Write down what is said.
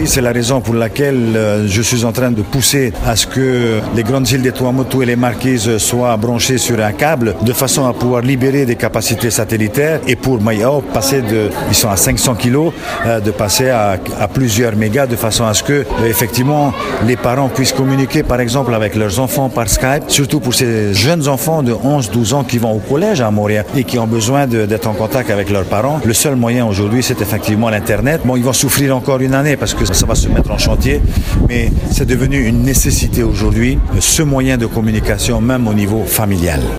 c'est la raison pour laquelle je suis en train de pousser à ce que les grandes îles des Tuamotu et les Marquises soient branchées sur un câble de façon à pouvoir libérer des capacités satellitaires et pour Maïao passer ils sont à 500 kilos, de passer à plusieurs mégas de façon à ce que effectivement les parents puissent communiquer par exemple avec leurs enfants par Skype, surtout pour ces jeunes enfants de 11-12 ans qui vont au collège à Montréal et qui ont besoin d'être en contact avec leurs parents. Le seul moyen aujourd'hui, c'est effectivement l'Internet. Bon, ils vont souffrir encore une année parce que ça va se mettre en chantier, mais c'est devenu une nécessité aujourd'hui, ce moyen de communication, même au niveau familial.